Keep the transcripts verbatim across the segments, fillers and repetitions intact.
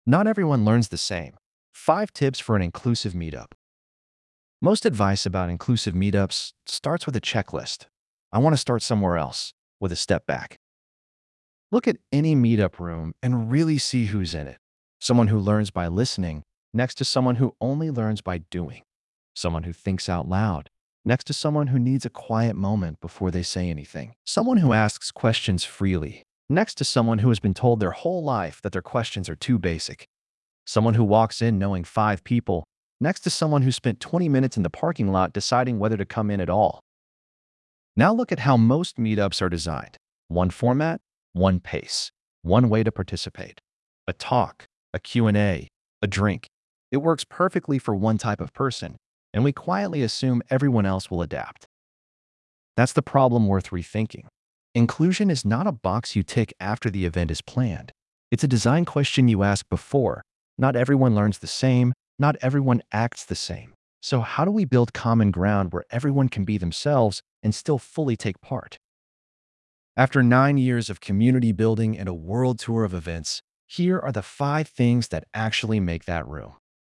Not everyone learns the same. Five tips for an inclusive meetup. Most advice about inclusive meetups starts with a checklist. I want to start somewhere else, with a step back. Look at any meetup room and really see who's in it. Someone who learns by listening, next to someone who only learns by doing. Someone who thinks out loud, next to someone who needs a quiet moment before they say anything. Someone who asks questions freely, next to someone who has been told their whole life that their questions are too basic. Someone who walks in knowing five people, next to someone who spent twenty minutes in the parking lot deciding whether to come in at all. Now look at how most meetups are designed. One format, one pace, one way to participate. A talk, a Q and A, a drink. It works perfectly for one type of person, and we quietly assume everyone else will adapt. That's the problem worth rethinking. Inclusion is not a box you tick after the event is planned. It's a design question you ask before. Not everyone learns the same, not everyone acts the same. So how do we build common ground where everyone can be themselves and still fully take part? After nine years of community building and a world tour of events, here are the five things that actually make that room.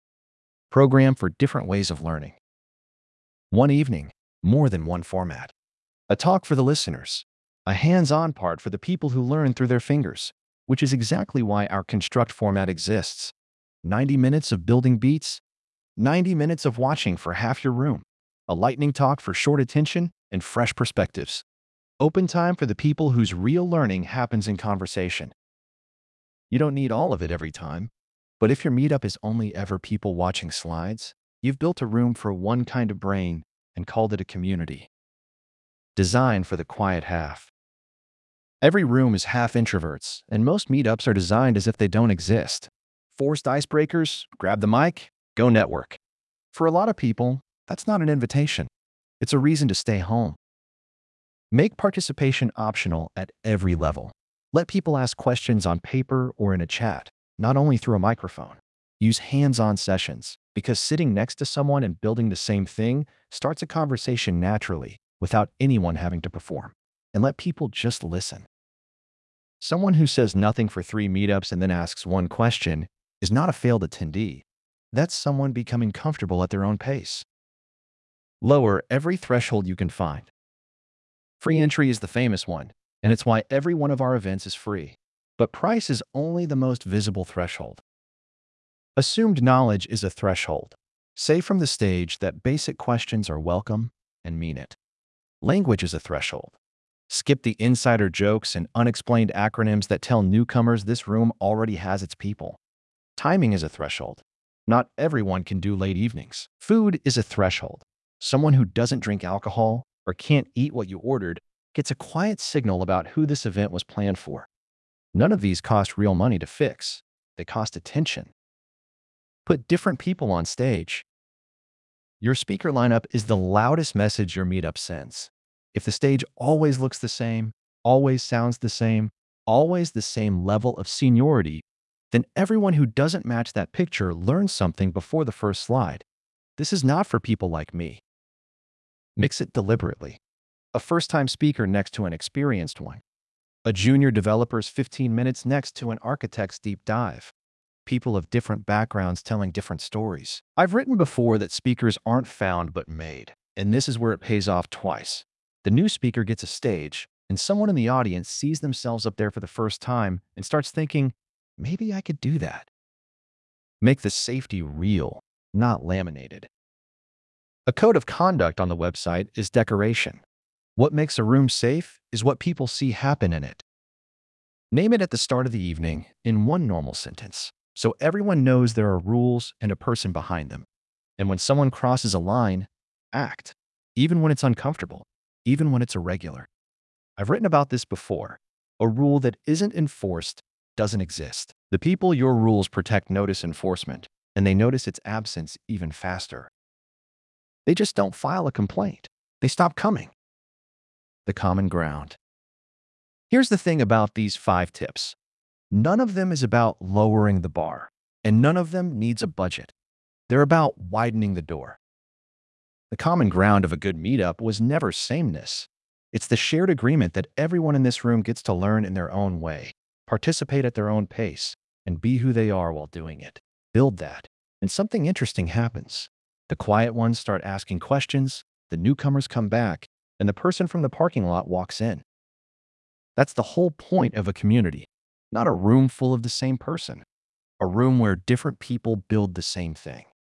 Program for different ways of learning. One evening, more than one format. A talk for the listeners. A hands-on part for the people who learn through their fingers, which is exactly why our Construct format exists. ninety minutes of building beats, ninety minutes of watching for half your room. A lightning talk for short attention and fresh perspectives. Open time for the people whose real learning happens in conversation. You don't need all of it every time, but if your meetup is only ever people watching slides, you've built a room for one kind of brain and called it a community. Design for the quiet half. Every room is half introverts, and most meetups are designed as if they don't exist. Forced icebreakers, grab the mic, go network. For a lot of people, that's not an invitation. It's a reason to stay home. Make participation optional at every level. Let people ask questions on paper or in a chat, not only through a microphone. Use hands-on sessions, because sitting next to someone and building the same thing starts a conversation naturally without anyone having to perform. And let people just listen. Someone who says nothing for three meetups and then asks one question is not a failed attendee. That's someone becoming comfortable at their own pace. Lower every threshold you can find. Free entry is the famous one, and it's why every one of our events is free. But price is only the most visible threshold. Assumed knowledge is a threshold. Say from the stage that basic questions are welcome and mean it. Language is a threshold. Skip the insider jokes and unexplained acronyms that tell newcomers this room already has its people. Timing is a threshold. Not everyone can do late evenings. Food is a threshold. Someone who doesn't drink alcohol or can't eat what you ordered gets a quiet signal about who this event was planned for. None of these cost real money to fix. They cost attention. Put different people on stage. Your speaker lineup is the loudest message your meetup sends. If the stage always looks the same, always sounds the same, always the same level of seniority, then everyone who doesn't match that picture learns something before the first slide. This is not for people like me. Mix it deliberately. A first-time speaker next to an experienced one. A junior developer's fifteen minutes next to an architect's deep dive. People of different backgrounds telling different stories. I've written before that speakers aren't found but made, and this is where it pays off twice. The new speaker gets a stage, and someone in the audience sees themselves up there for the first time and starts thinking, maybe I could do that. Make the safety real, not laminated. A code of conduct on the website is decoration. What makes a room safe is what people see happen in it. Name it at the start of the evening in one normal sentence, so everyone knows there are rules and a person behind them. And when someone crosses a line, act, even when it's uncomfortable, even when it's irregular. I've written about this before. A rule that isn't enforced doesn't exist. The people your rules protect notice enforcement, and they notice its absence even faster. They just don't file a complaint. They stop coming. The common ground. Here's the thing about these five tips. None of them is about lowering the bar, and none of them needs a budget. They're about widening the door. The common ground of a good meetup was never sameness. It's the shared agreement that everyone in this room gets to learn in their own way, participate at their own pace, and be who they are while doing it. Build that, and something interesting happens. The quiet ones start asking questions, the newcomers come back, and the person from the parking lot walks in. That's the whole point of a community. Not a room full of the same person, a room where different people build the same thing.